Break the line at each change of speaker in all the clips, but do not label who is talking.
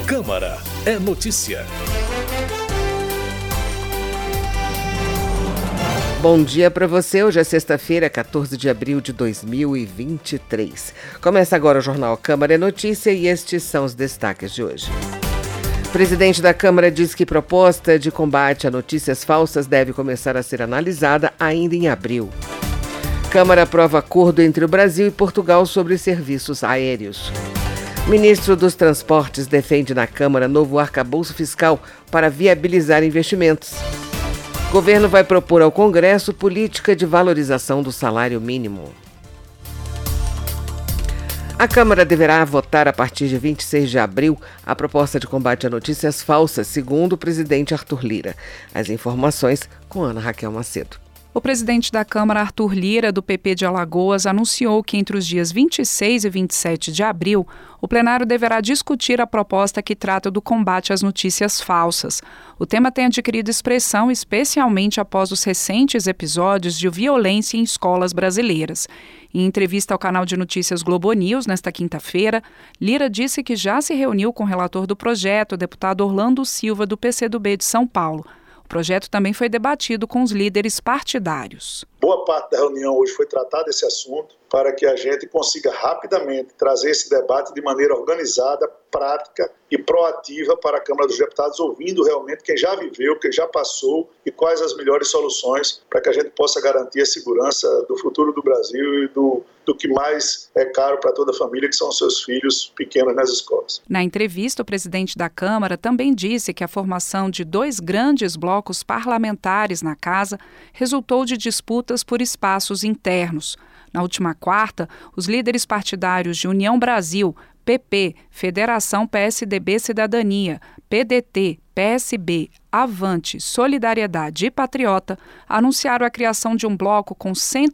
Câmara é notícia.
Bom dia para você. Hoje é sexta-feira, 14 de abril de 2023. Começa agora o Jornal Câmara é Notícia e estes são os destaques de hoje. O presidente da Câmara diz que proposta de combate a notícias falsas deve começar a ser analisada ainda em abril. Câmara aprova acordo entre o Brasil e Portugal sobre serviços aéreos. Ministro dos Transportes defende na Câmara novo arcabouço fiscal para viabilizar investimentos. Governo vai propor ao Congresso política de valorização do salário mínimo. A Câmara deverá votar a partir de 26 de abril a proposta de combate a notícias falsas, segundo o presidente Arthur Lira. As informações com Ana Raquel Macedo.
O presidente da Câmara, Arthur Lira, do PP de Alagoas, anunciou que entre os dias 26 e 27 de abril, o plenário deverá discutir a proposta que trata do combate às notícias falsas. O tema tem adquirido expressão especialmente após os recentes episódios de violência em escolas brasileiras. Em entrevista ao canal de notícias Globo News, nesta quinta-feira, Lira disse que já se reuniu com o relator do projeto, o deputado Orlando Silva, do PCdoB de São Paulo. O projeto também foi debatido com os líderes partidários.
Boa parte da reunião hoje foi tratar desse assunto para que a gente consiga rapidamente trazer esse debate de maneira organizada, prática e proativa para a Câmara dos Deputados, ouvindo realmente quem já viveu, quem já passou e quais as melhores soluções para que a gente possa garantir a segurança do futuro do Brasil e do que mais é caro para toda a família, que são os seus filhos pequenos nas escolas.
Na entrevista, o presidente da Câmara também disse que a formação de 2 grandes blocos parlamentares na casa resultou de disputas por espaços internos. Na última quarta, os líderes partidários de União Brasil, PP, Federação PSDB Cidadania, PDT, PSB, Avante, Solidariedade e Patriota anunciaram a criação de um bloco com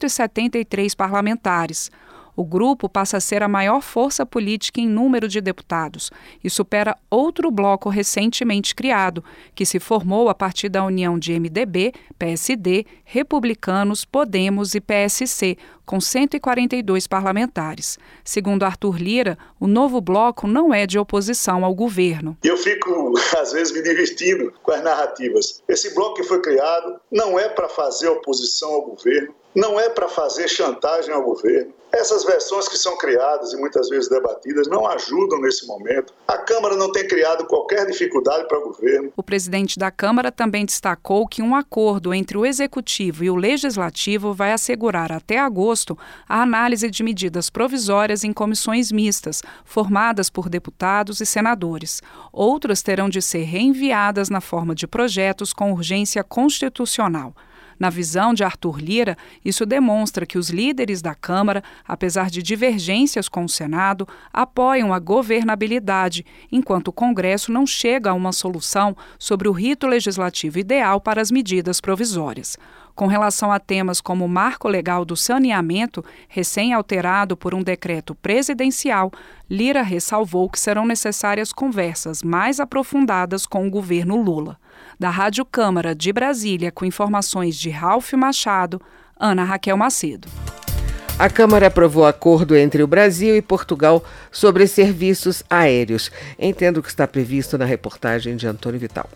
173 parlamentares. O grupo passa a ser a maior força política em número de deputados e supera outro bloco recentemente criado, que se formou a partir da união de MDB, PSD, Republicanos, Podemos e PSC, com 142 parlamentares. Segundo Arthur Lira, o novo bloco não é de oposição ao governo.
Eu fico, às vezes, me divertindo com as narrativas. Esse bloco que foi criado não é para fazer oposição ao governo, não é para fazer chantagem ao governo. Essas versões que são criadas e muitas vezes debatidas não ajudam nesse momento. A Câmara não tem criado qualquer dificuldade para o governo.
O presidente da Câmara também destacou que um acordo entre o Executivo e o Legislativo vai assegurar até agosto a análise de medidas provisórias em comissões mistas, formadas por deputados e senadores. Outras terão de ser reenviadas na forma de projetos com urgência constitucional. Na visão de Arthur Lira, isso demonstra que os líderes da Câmara, apesar de divergências com o Senado, apoiam a governabilidade, enquanto o Congresso não chega a uma solução sobre o rito legislativo ideal para as medidas provisórias. Com relação a temas como o marco legal do saneamento, recém-alterado por um decreto presidencial, Lira ressalvou que serão necessárias conversas mais aprofundadas com o governo Lula. Da Rádio Câmara de Brasília, com informações de Ralf Machado, Ana Raquel Macedo.
A Câmara aprovou acordo entre o Brasil e Portugal sobre serviços aéreos. Entendo o que está previsto na reportagem de Antônio Vital.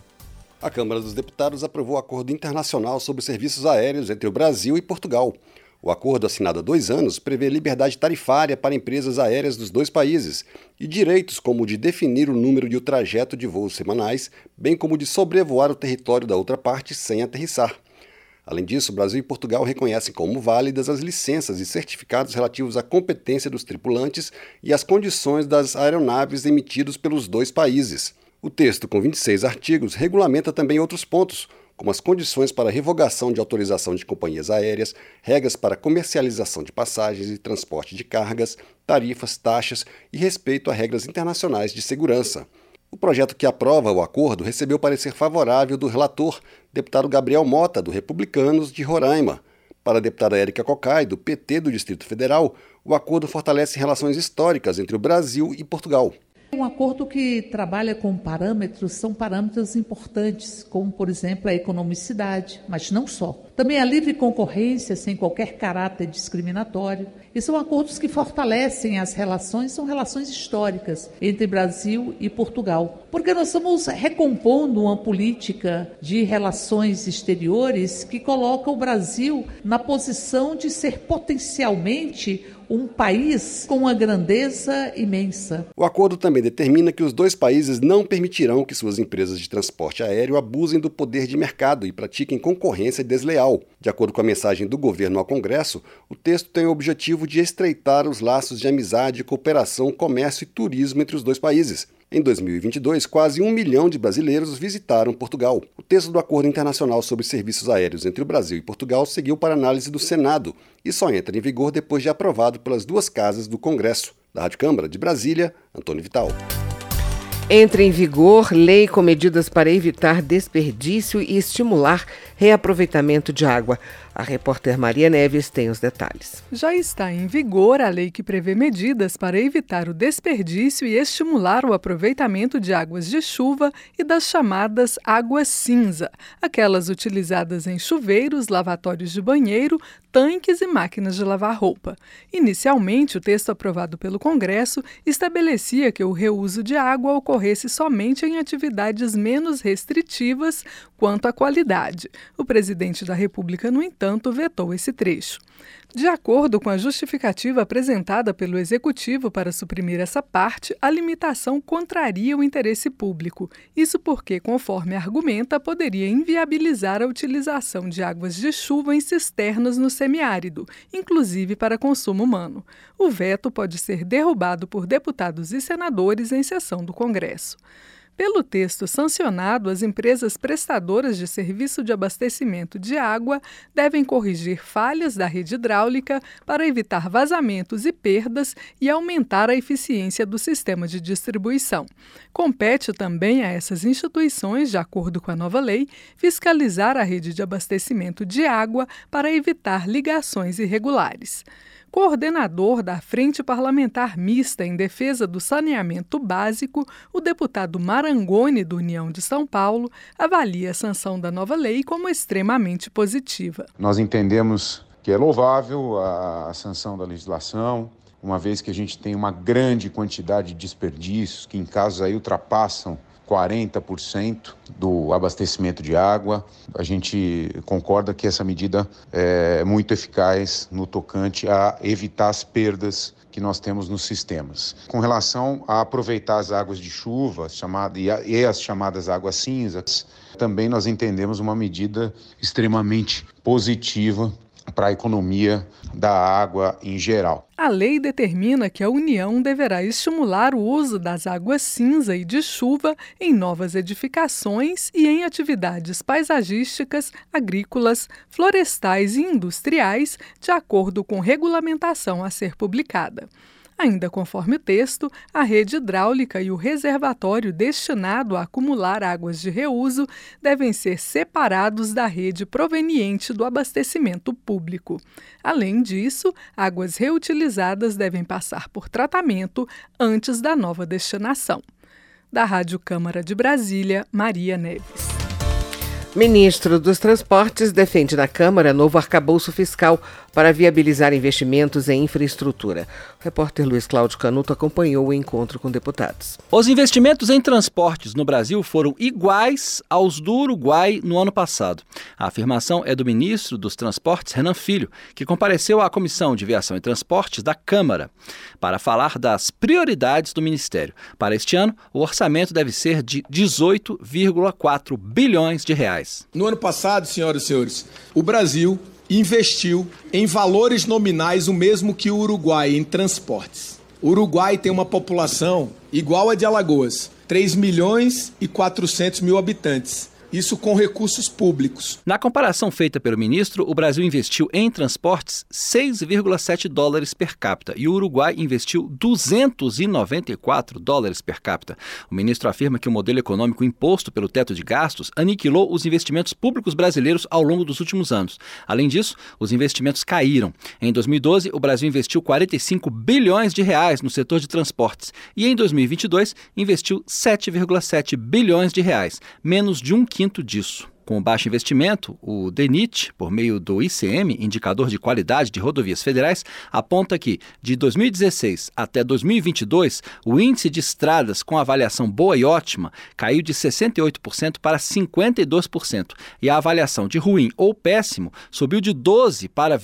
A Câmara dos Deputados aprovou o acordo internacional sobre serviços aéreos entre o Brasil e Portugal. O acordo, assinado há 2 anos, prevê liberdade tarifária para empresas aéreas dos 2 países e direitos como o de definir o número e o trajeto de voos semanais, bem como de sobrevoar o território da outra parte sem aterrissar. Além disso, o Brasil e Portugal reconhecem como válidas as licenças e certificados relativos à competência dos tripulantes e às condições das aeronaves emitidos pelos 2 países. O texto, com 26 artigos, regulamenta também outros pontos, como as condições para revogação de autorização de companhias aéreas, regras para comercialização de passagens e transporte de cargas, tarifas, taxas e respeito a regras internacionais de segurança. O projeto que aprova o acordo recebeu parecer favorável do relator, deputado Gabriel Mota, do Republicanos de Roraima. Para a deputada Érica Cocai, do PT do Distrito Federal, o acordo fortalece relações históricas entre o Brasil e Portugal.
Um acordo que trabalha com parâmetros, são parâmetros importantes, como, por exemplo, a economicidade, mas não só. Também a livre concorrência sem qualquer caráter discriminatório. E são acordos que fortalecem as relações, são relações históricas entre Brasil e Portugal. Porque nós estamos recompondo uma política de relações exteriores que coloca o Brasil na posição de ser potencialmente um país com uma grandeza imensa.
O acordo também determina que os dois países não permitirão que suas empresas de transporte aéreo abusem do poder de mercado e pratiquem concorrência desleal. De acordo com a mensagem do governo ao Congresso, o texto tem o objetivo de estreitar os laços de amizade, cooperação, comércio e turismo entre os dois países. Em 2022, quase 1 milhão de brasileiros visitaram Portugal. O texto do Acordo Internacional sobre Serviços Aéreos entre o Brasil e Portugal seguiu para análise do Senado e só entra em vigor depois de aprovado pelas duas casas do Congresso. Da Rádio Câmara de Brasília, Antônio Vital.
Entra em vigor lei com medidas para evitar desperdício e estimular reaproveitamento de água. A repórter Maria Neves tem os detalhes.
Já está em vigor a lei que prevê medidas para evitar o desperdício e estimular o aproveitamento de águas de chuva e das chamadas águas cinza, aquelas utilizadas em chuveiros, lavatórios de banheiro, tanques e máquinas de lavar roupa. Inicialmente, o texto aprovado pelo Congresso estabelecia que o reuso de água ocorresse somente em atividades menos restritivas quanto à qualidade. O presidente da República, no entanto, vetou esse trecho. De acordo com a justificativa apresentada pelo Executivo para suprimir essa parte, a limitação contraria o interesse público. Isso porque, conforme argumenta, poderia inviabilizar a utilização de águas de chuva em cisternas no semiárido, inclusive para consumo humano. O veto pode ser derrubado por deputados e senadores em sessão do Congresso. Pelo texto sancionado, as empresas prestadoras de serviço de abastecimento de água devem corrigir falhas da rede hidráulica para evitar vazamentos e perdas e aumentar a eficiência do sistema de distribuição. Compete também a essas instituições, de acordo com a nova lei, fiscalizar a rede de abastecimento de água para evitar ligações irregulares. Coordenador da Frente Parlamentar Mista em Defesa do Saneamento Básico, o deputado Marangoni, do União de São Paulo, avalia a sanção da nova lei como extremamente positiva.
Nós entendemos que é louvável a sanção da legislação, uma vez que a gente tem uma grande quantidade de desperdícios, que em casos aí ultrapassam 40% do abastecimento de água. A gente concorda que essa medida é muito eficaz no tocante a evitar as perdas que nós temos nos sistemas. Com relação a aproveitar as águas de chuva e as chamadas águas cinzas, também nós entendemos uma medida extremamente positiva para a economia da água em geral.
A lei determina que a União deverá estimular o uso das águas cinza e de chuva em novas edificações e em atividades paisagísticas, agrícolas, florestais e industriais, de acordo com regulamentação a ser publicada. Ainda conforme o texto, a rede hidráulica e o reservatório destinado a acumular águas de reuso devem ser separados da rede proveniente do abastecimento público. Além disso, águas reutilizadas devem passar por tratamento antes da nova destinação. Da Rádio Câmara de Brasília, Maria Neves.
Ministro dos Transportes defende na Câmara novo arcabouço fiscal para viabilizar investimentos em infraestrutura. O repórter Luiz Cláudio Canuto acompanhou o encontro com deputados.
Os investimentos em transportes no Brasil foram iguais aos do Uruguai no ano passado. A afirmação é do ministro dos Transportes, Renan Filho, que compareceu à Comissão de Viação e Transportes da Câmara para falar das prioridades do Ministério. Para este ano, o orçamento deve ser de 18,4 bilhões de reais.
No ano passado, senhoras e senhores, o Brasil investiu em valores nominais o mesmo que o Uruguai em transportes. O Uruguai tem uma população igual à de Alagoas, 3 milhões e 400 mil habitantes. Isso com recursos públicos.
Na comparação feita pelo ministro, o Brasil investiu em transportes 6,7 dólares per capita e o Uruguai investiu 294 dólares per capita. O ministro afirma que o modelo econômico imposto pelo teto de gastos aniquilou os investimentos públicos brasileiros ao longo dos últimos anos. Além disso, os investimentos caíram. Em 2012, o Brasil investiu 45 bilhões de reais no setor de transportes e em 2022 investiu 7,7 bilhões de reais, menos de um quinto disso. Com baixo investimento, o DENIT, por meio do ICM, Indicador de Qualidade de Rodovias Federais, aponta que, de 2016 até 2022, o índice de estradas com avaliação boa e ótima caiu de 68% para 52%, e a avaliação de ruim ou péssimo subiu de 12% para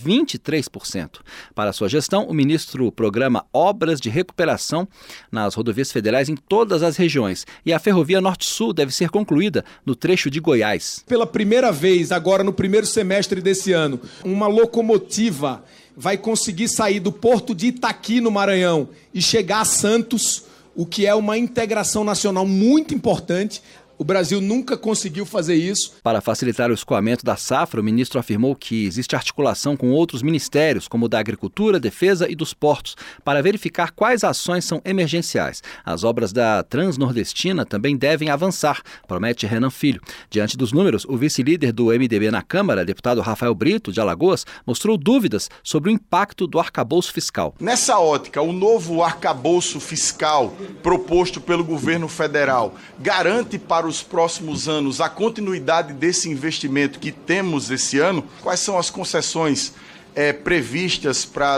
23%. Para sua gestão, o ministro programa obras de recuperação nas rodovias federais em todas as regiões, e a Ferrovia Norte-Sul deve ser concluída no trecho de Goiás.
Pela primeira vez, agora no primeiro semestre desse ano, uma locomotiva vai conseguir sair do porto de Itaqui, no Maranhão, e chegar a Santos, o que é uma integração nacional muito importante. O Brasil nunca conseguiu fazer isso.
Para facilitar o escoamento da safra, o ministro afirmou que existe articulação com outros ministérios, como o da Agricultura, Defesa e dos Portos, para verificar quais ações são emergenciais. As obras da Transnordestina também devem avançar, promete Renan Filho. Diante dos números, o vice-líder do MDB na Câmara, deputado Rafael Brito, de Alagoas, mostrou dúvidas sobre o impacto do arcabouço fiscal.
Nessa ótica, o novo arcabouço fiscal proposto pelo governo federal garante para os próximos anos a continuidade desse investimento que temos esse ano? Quais são as concessões previstas para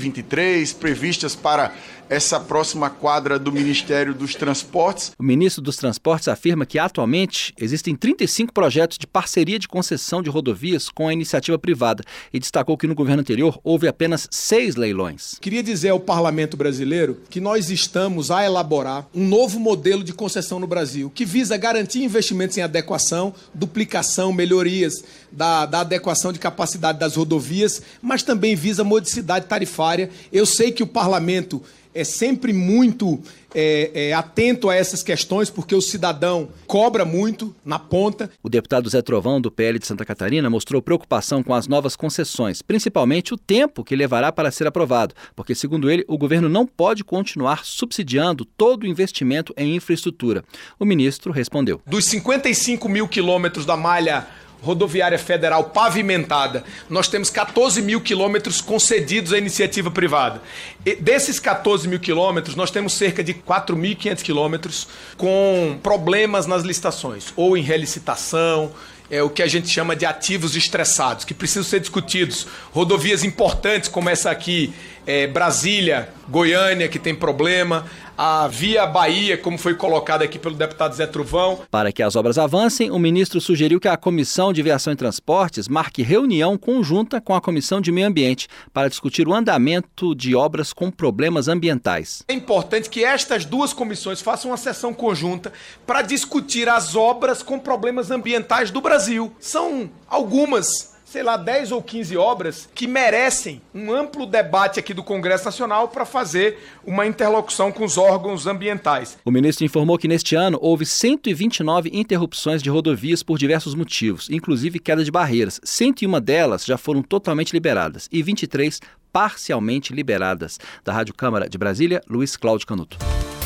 2023, previstas para essa próxima quadra do Ministério dos Transportes?
O ministro dos Transportes afirma que atualmente existem 35 projetos de parceria de concessão de rodovias com a iniciativa privada e destacou que no governo anterior houve apenas 6 leilões.
Queria dizer ao Parlamento brasileiro que nós estamos a elaborar um novo modelo de concessão no Brasil que visa garantir investimentos em adequação, duplicação, melhorias da adequação de capacidade das rodovias, mas também visa modicidade tarifária. Eu sei que o Parlamento é sempre muito atento a essas questões, porque o cidadão cobra muito na ponta.
O deputado Zé Trovão, do PL de Santa Catarina, mostrou preocupação com as novas concessões, principalmente o tempo que levará para ser aprovado, porque, segundo ele, o governo não pode continuar subsidiando todo o investimento em infraestrutura. O ministro respondeu.
Dos 55 mil quilômetros da malha rodoviária federal pavimentada, nós temos 14 mil quilômetros concedidos à iniciativa privada. E desses 14 mil quilômetros, nós temos cerca de 4.500 quilômetros com problemas nas licitações, ou em relicitação, o que a gente chama de ativos estressados, que precisam ser discutidos. Rodovias importantes como essa aqui, Brasília, Goiânia, que tem problema, a Via Bahia, como foi colocado aqui pelo deputado Zé Trovão.
Para que as obras avancem, o ministro sugeriu que a Comissão de Viação e Transportes marque reunião conjunta com a Comissão de Meio Ambiente para discutir o andamento de obras com problemas ambientais.
É importante que estas duas comissões façam uma sessão conjunta para discutir as obras com problemas ambientais do Brasil. São algumas, 10 ou 15 obras que merecem um amplo debate aqui do Congresso Nacional para fazer uma interlocução com os órgãos ambientais.
O ministro informou que neste ano houve 129 interrupções de rodovias por diversos motivos, inclusive queda de barreiras. 101 delas já foram totalmente liberadas e 23 parcialmente liberadas. Da Rádio Câmara de Brasília, Luiz Cláudio Canuto.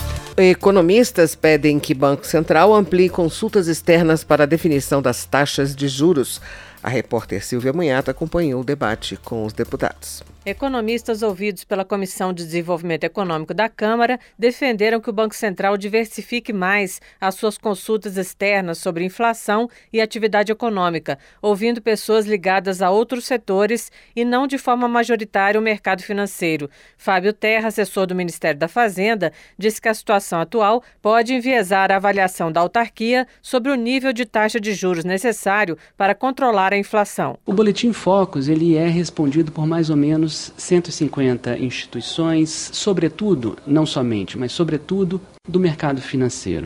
Economistas pedem que Banco Central amplie consultas externas para a definição das taxas de juros. A repórter Silvia Munhata acompanhou o debate com os deputados.
Economistas ouvidos pela Comissão de Desenvolvimento Econômico da Câmara defenderam que o Banco Central diversifique mais as suas consultas externas sobre inflação e atividade econômica, ouvindo pessoas ligadas a outros setores e não de forma majoritária o mercado financeiro. Fábio Terra, assessor do Ministério da Fazenda, disse que a situação atual pode enviesar a avaliação da autarquia sobre o nível de taxa de juros necessário para controlar a inflação.
O Boletim Focus ele é respondido por mais ou menos 150 instituições, sobretudo, não somente, mas sobretudo do mercado financeiro.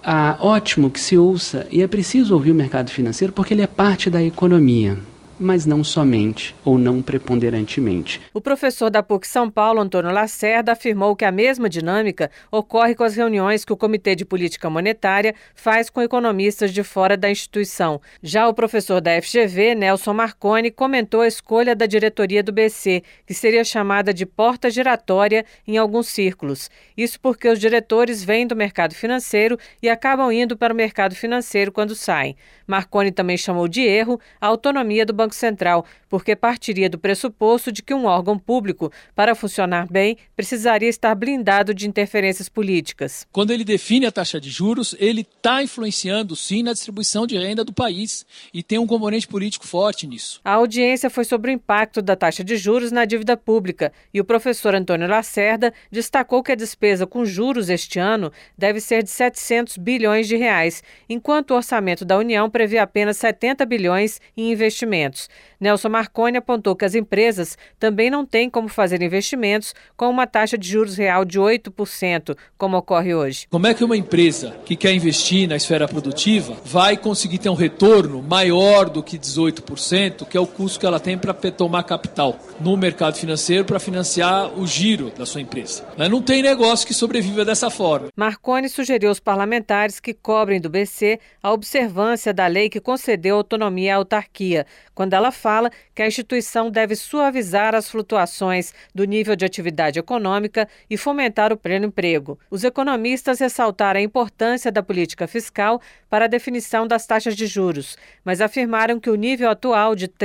Ótimo que se ouça, e é preciso ouvir o mercado financeiro porque ele é parte da economia, mas não somente ou não preponderantemente.
O professor da PUC São Paulo, Antônio Lacerda, afirmou que a mesma dinâmica ocorre com as reuniões que o Comitê de Política Monetária faz com economistas de fora da instituição. Já o professor da FGV, Nelson Marconi, comentou a escolha da diretoria do BC, que seria chamada de porta giratória em alguns círculos. Isso porque os diretores vêm do mercado financeiro e acabam indo para o mercado financeiro quando saem. Marconi também chamou de erro a autonomia do Banco Banco Central, porque partiria do pressuposto de que um órgão público, para funcionar bem, precisaria estar blindado de interferências políticas.
Quando ele define a taxa de juros, ele está influenciando, sim, na distribuição de renda do país e tem um componente político forte nisso.
A audiência foi sobre o impacto da taxa de juros na dívida pública e o professor Antônio Lacerda destacou que a despesa com juros este ano deve ser de 700 bilhões de reais, enquanto o orçamento da União prevê apenas 70 bilhões em investimentos. Nelson Marconi apontou que as empresas também não têm como fazer investimentos com uma taxa de juros real de 8%, como ocorre hoje.
Como é que uma empresa que quer investir na esfera produtiva vai conseguir ter um retorno maior do que 18%, que é o custo que ela tem para tomar capital no mercado financeiro para financiar o giro da sua empresa? Não tem negócio que sobreviva dessa forma.
Marconi sugeriu aos parlamentares que cobrem do BC a observância da lei que concedeu autonomia à autarquia, quando ela fala que a instituição deve suavizar as flutuações do nível de atividade econômica e fomentar o pleno emprego. Os economistas ressaltaram a importância da política fiscal para a definição das taxas de juros, mas afirmaram que o nível atual de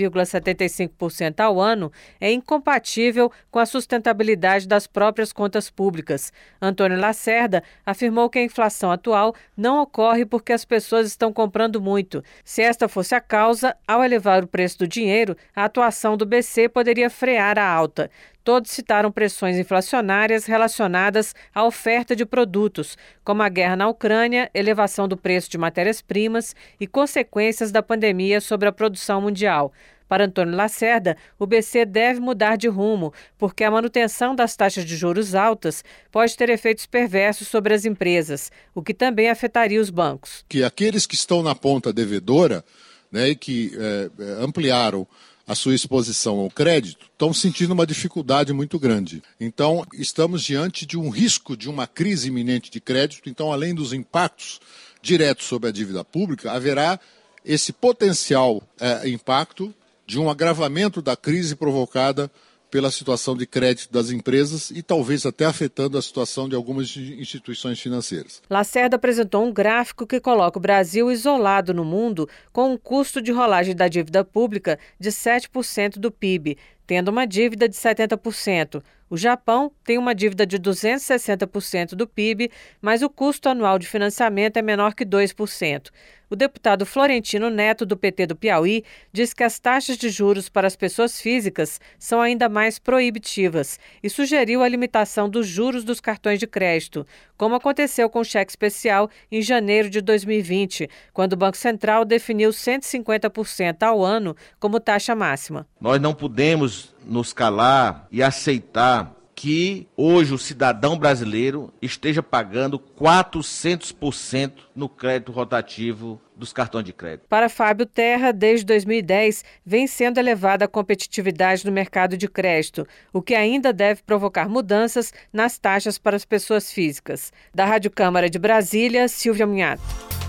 13,75% ao ano é incompatível com a sustentabilidade das próprias contas públicas. Antônio Lacerda afirmou que a inflação atual não ocorre porque as pessoas estão comprando muito. Se esta fosse a causa, ao elevar o preço do dinheiro, a atuação do BC poderia frear a alta. Todos citaram pressões inflacionárias relacionadas à oferta de produtos, como a guerra na Ucrânia, elevação do preço de matérias-primas e consequências da pandemia sobre a produção mundial. Para Antônio Lacerda, o BC deve mudar de rumo, porque a manutenção das taxas de juros altas pode ter efeitos perversos sobre as empresas, o que também afetaria os bancos.
Que aqueles que estão na ponta devedora, e que ampliaram a sua exposição ao crédito, estão sentindo uma dificuldade muito grande. Então, estamos diante de um risco de uma crise iminente de crédito. Então, além dos impactos diretos sobre a dívida pública, haverá esse potencial impacto de um agravamento da crise provocada pela situação de crédito das empresas e talvez até afetando a situação de algumas instituições financeiras.
Lacerda apresentou um gráfico que coloca o Brasil isolado no mundo com um custo de rolagem da dívida pública de 7% do PIB, tendo uma dívida de 70%. O Japão tem uma dívida de 260% do PIB, mas o custo anual de financiamento é menor que 2%. O deputado Florentino Neto, do PT do Piauí, diz que as taxas de juros para as pessoas físicas são ainda mais proibitivas e sugeriu a limitação dos juros dos cartões de crédito, como aconteceu com o cheque especial em janeiro de 2020, quando o Banco Central definiu 150% ao ano como taxa máxima.
Nós não podemos nos calar e aceitar que hoje o cidadão brasileiro esteja pagando 400% no crédito rotativo dos cartões de crédito.
Para Fábio Terra, desde 2010, vem sendo elevada a competitividade no mercado de crédito, o que ainda deve provocar mudanças nas taxas para as pessoas físicas. Da Rádio Câmara de Brasília, Silvia Munhato.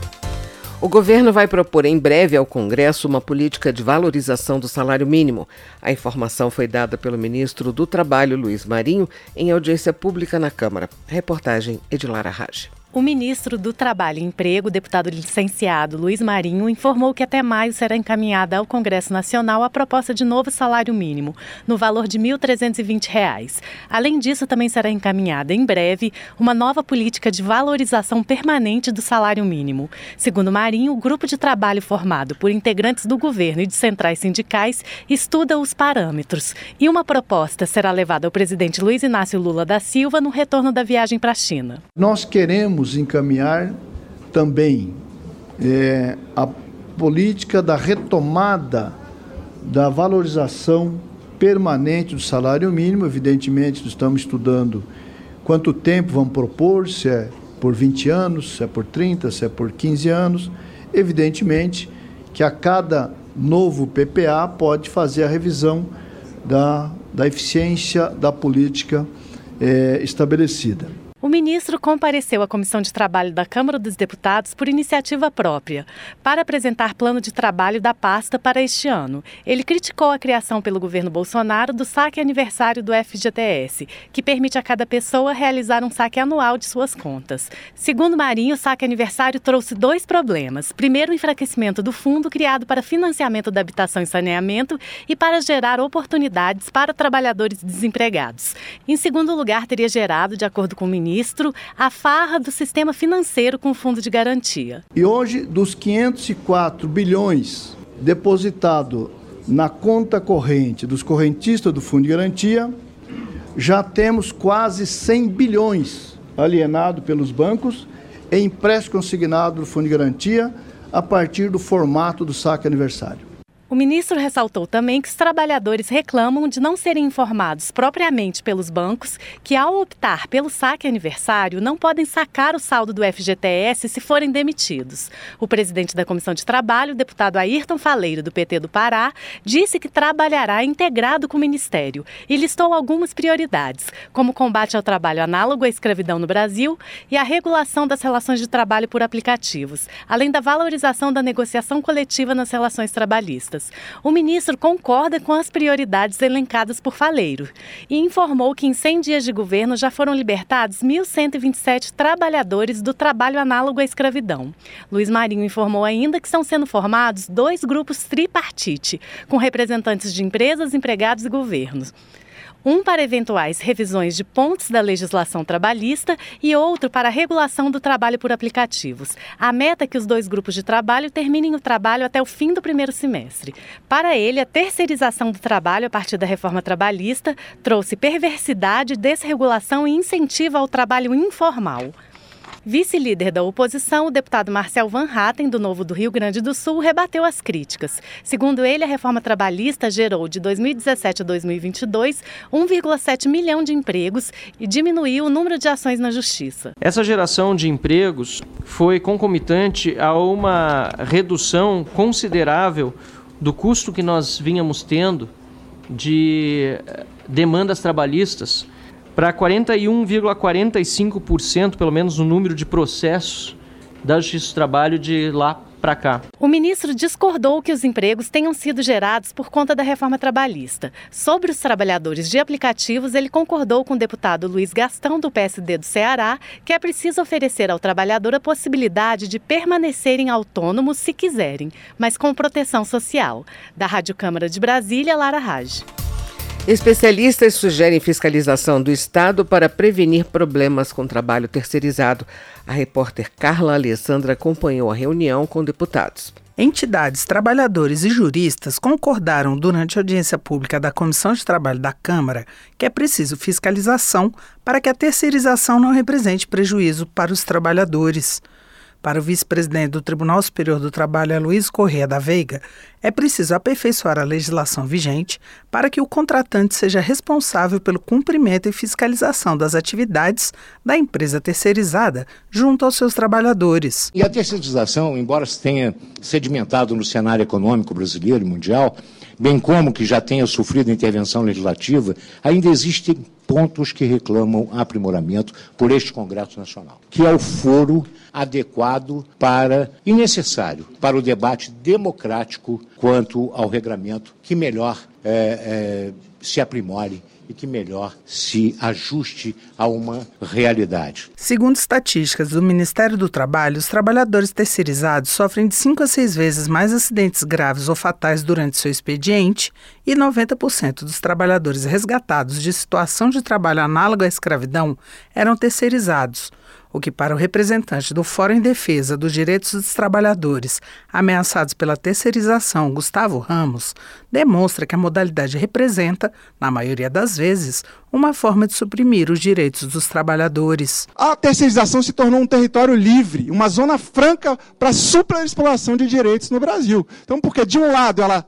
O governo vai propor em breve ao Congresso uma política de valorização do salário mínimo. A informação foi dada pelo ministro do Trabalho, Luiz Marinho, em audiência pública na Câmara. Reportagem Edilara Raj.
O ministro do Trabalho e Emprego, deputado licenciado Luiz Marinho, informou que até maio será encaminhada ao Congresso Nacional a proposta de novo salário mínimo, no valor de R$ 1.320. Além disso, também será encaminhada em breve uma nova política de valorização permanente do salário mínimo. Segundo Marinho, o grupo de trabalho formado por integrantes do governo e de centrais sindicais estuda os parâmetros. E uma proposta será levada ao presidente Luiz Inácio Lula da Silva no retorno da viagem para a China.
Nós queremos encaminhar também a política da retomada da valorização permanente do salário mínimo. Evidentemente, estamos estudando quanto tempo vamos propor, se é por 20 anos, se é por 30, se é por 15 anos. Evidentemente que a cada novo PPA pode fazer a revisão da eficiência da política estabelecida.
O ministro compareceu à Comissão de Trabalho da Câmara dos Deputados por iniciativa própria, para apresentar plano de trabalho da pasta para este ano. Ele criticou a criação pelo governo Bolsonaro do saque aniversário do FGTS, que permite a cada pessoa realizar um saque anual de suas contas. Segundo Marinho, o saque aniversário trouxe 2 problemas. Primeiro, o enfraquecimento do fundo criado para financiamento da habitação e saneamento e para gerar oportunidades para trabalhadores desempregados. Em segundo lugar, teria gerado, de acordo com o ministro, a farra do sistema financeiro com o fundo de garantia.
E hoje, dos 504 bilhões depositado na conta corrente dos correntistas do fundo de garantia, já temos quase 100 bilhões alienados pelos bancos em empréstimo consignado do fundo de garantia a partir do formato do saque aniversário.
O ministro ressaltou também que os trabalhadores reclamam de não serem informados propriamente pelos bancos que, ao optar pelo saque aniversário, não podem sacar o saldo do FGTS se forem demitidos. O presidente da Comissão de Trabalho, o deputado Ayrton Faleiro, do PT do Pará, disse que trabalhará integrado com o Ministério e listou algumas prioridades, como o combate ao trabalho análogo à escravidão no Brasil e a regulação das relações de trabalho por aplicativos, além da valorização da negociação coletiva nas relações trabalhistas. O ministro concorda com as prioridades elencadas por Faleiro e informou que em 100 dias de governo já foram libertados 1.127 trabalhadores do trabalho análogo à escravidão. Luiz Marinho informou ainda que estão sendo formados 2 grupos tripartite, com representantes de empresas, empregados e governos. Um para eventuais revisões de pontos da legislação trabalhista e outro para a regulação do trabalho por aplicativos. A meta é que os 2 grupos de trabalho terminem o trabalho até o fim do primeiro semestre. Para ele, a terceirização do trabalho a partir da reforma trabalhista trouxe perversidade, desregulação e incentivo ao trabalho informal. Vice-líder da oposição, o deputado Marcel Van Hatten, do Novo do Rio Grande do Sul, rebateu as críticas. Segundo ele, a reforma trabalhista gerou, de 2017 a 2022, 1,7 milhão de empregos e diminuiu o número de ações na Justiça.
Essa geração de empregos foi concomitante a uma redução considerável do custo que nós vínhamos tendo de demandas trabalhistas, para 41,45%, pelo menos, no número de processos da Justiça do Trabalho de lá para cá.
O ministro discordou que os empregos tenham sido gerados por conta da reforma trabalhista. Sobre os trabalhadores de aplicativos, ele concordou com o deputado Luiz Gastão, do PSD do Ceará, que é preciso oferecer ao trabalhador a possibilidade de permanecerem autônomos se quiserem, mas com proteção social. Da Rádio Câmara de Brasília, Lara Raj.
Especialistas sugerem fiscalização do Estado para prevenir problemas com trabalho terceirizado. A repórter Carla Alessandra acompanhou a reunião com deputados.
Entidades, trabalhadores e juristas concordaram durante a audiência pública da Comissão de Trabalho da Câmara que é preciso fiscalização para que a terceirização não represente prejuízo para os trabalhadores. Para o vice-presidente do Tribunal Superior do Trabalho, Aloysio Corrêa da Veiga, é preciso aperfeiçoar a legislação vigente para que o contratante seja responsável pelo cumprimento e fiscalização das atividades da empresa terceirizada junto aos seus trabalhadores.
E a terceirização, embora tenha sedimentado no cenário econômico brasileiro e mundial, bem como que já tenha sofrido intervenção legislativa, ainda existem pontos que reclamam aprimoramento por este Congresso Nacional, que é o foro adequado para e necessário para o debate democrático quanto ao regramento que melhor se aprimore e que melhor se ajuste a uma realidade.
Segundo estatísticas do Ministério do Trabalho, os trabalhadores terceirizados sofrem de 5 a 6 vezes mais acidentes graves ou fatais durante seu expediente e 90% dos trabalhadores resgatados de situação de trabalho análogo à escravidão eram terceirizados, o que para o representante do Fórum em Defesa dos Direitos dos Trabalhadores ameaçados pela terceirização, Gustavo Ramos, demonstra que a modalidade representa, na maioria das vezes, uma forma de suprimir os direitos dos trabalhadores.
A terceirização se tornou um território livre, uma zona franca para a superexploração de direitos no Brasil. Então, porque de um lado ela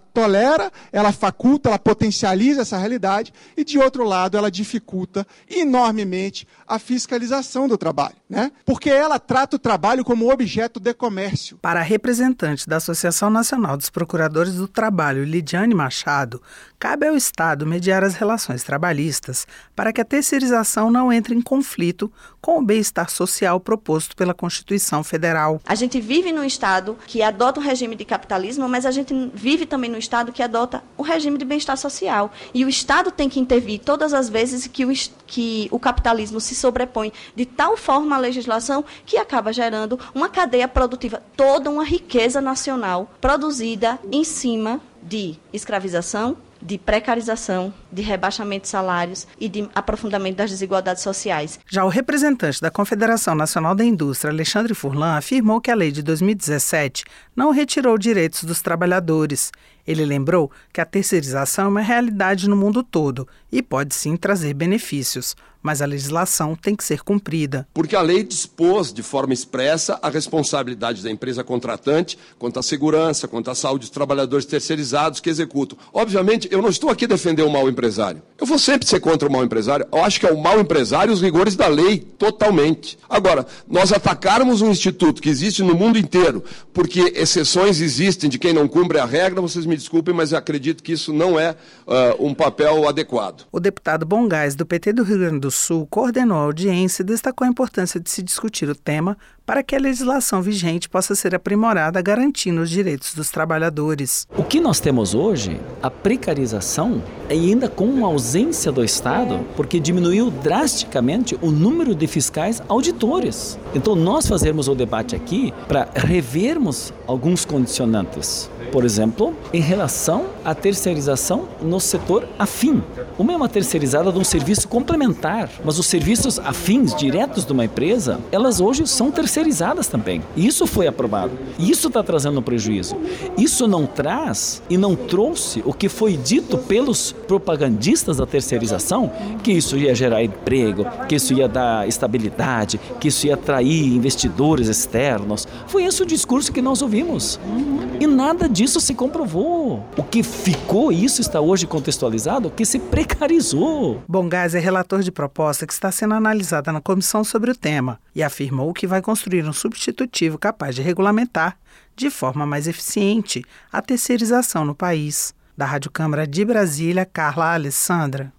tolera, ela faculta, ela potencializa essa realidade e, de outro lado, ela dificulta enormemente a fiscalização do trabalho, né? Porque ela trata o trabalho como objeto de comércio.
Para a representante da Associação Nacional dos Procuradores do Trabalho, Lidiane Machado, cabe ao Estado mediar as relações trabalhistas para que a terceirização não entre em conflito com o bem-estar social proposto pela Constituição Federal.
A gente vive num Estado que adota o regime de capitalismo, mas a gente vive também num Estado que adota o regime de bem-estar social. E o Estado tem que intervir todas as vezes que o capitalismo se sobrepõe de tal forma à legislação que acaba gerando uma cadeia produtiva, toda uma riqueza nacional produzida em cima de escravização, de precarização, de rebaixamento de salários e de aprofundamento das desigualdades sociais.
Já o representante da Confederação Nacional da Indústria, Alexandre Furlan, afirmou que a lei de 2017 não retirou direitos dos trabalhadores. Ele lembrou que a terceirização é uma realidade no mundo todo e pode sim trazer benefícios, mas a legislação tem que ser cumprida.
Porque a lei dispôs de forma expressa a responsabilidade da empresa contratante quanto à segurança, quanto à saúde dos trabalhadores terceirizados que executam. Obviamente, eu não estou aqui defender o mau empresário. Eu vou sempre ser contra o mau empresário. Eu acho que é o mau empresário os rigores da lei, totalmente. Agora, nós atacarmos um instituto que existe no mundo inteiro, porque exceções existem de quem não cumpre a regra, vocês me desculpem, mas eu acredito que isso não é um papel adequado.
O deputado Bongás, do PT do Rio Grande do Sul, coordenou a audiência e destacou a importância de se discutir o tema para que a legislação vigente possa ser aprimorada, garantindo os direitos dos trabalhadores.
O que nós temos hoje, a precarização, é ainda com uma ausência do Estado, porque diminuiu drasticamente o número de fiscais auditores. Então nós fazemos o debate aqui para revermos alguns condicionantes. Por exemplo, em relação à terceirização no setor afim. Uma é uma terceirizada de um serviço complementar, mas os serviços afins, diretos de uma empresa, elas hoje são terceirizadas também. E isso foi aprovado. E isso está trazendo um prejuízo. Isso não traz e não trouxe o que foi dito pelos propagandistas da terceirização, que isso ia gerar emprego, que isso ia dar estabilidade, que isso ia atrair investidores externos. Foi esse o discurso que nós ouvimos. E nada disso se comprovou. O que ficou, isso está hoje contextualizado, que se precarizou.
Bongás é relator de proposta que está sendo analisada na comissão sobre o tema e afirmou que vai construir um substitutivo capaz de regulamentar, de forma mais eficiente, a terceirização no país. Da Rádio Câmara de Brasília, Carla Alessandra.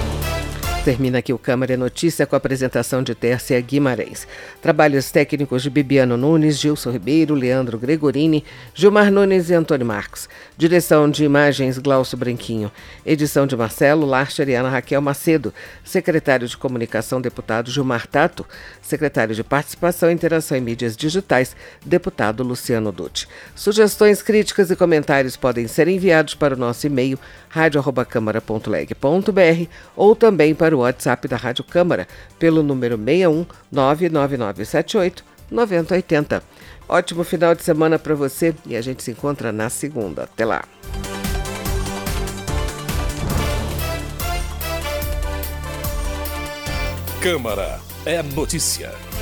Termina aqui o Câmara Notícia com a apresentação de Tércia Guimarães. Trabalhos técnicos de Bibiano Nunes, Gilson Ribeiro, Leandro Gregorini, Gilmar Nunes e Antônio Marcos. Direção de imagens, Glaucio Branquinho. Edição de Marcelo Larcher e Ana Raquel Macedo. Secretário de Comunicação, deputado Gilmar Tato. Secretário de Participação, Interação e Mídias Digitais, deputado Luciano Dutti. Sugestões, críticas e comentários podem ser enviados para o nosso e-mail radio@câmara.leg.br ou também para o WhatsApp da Rádio Câmara, pelo número 61 99978 9080. Ótimo final de semana para você e a gente se encontra na segunda. Até lá.
Câmara é notícia.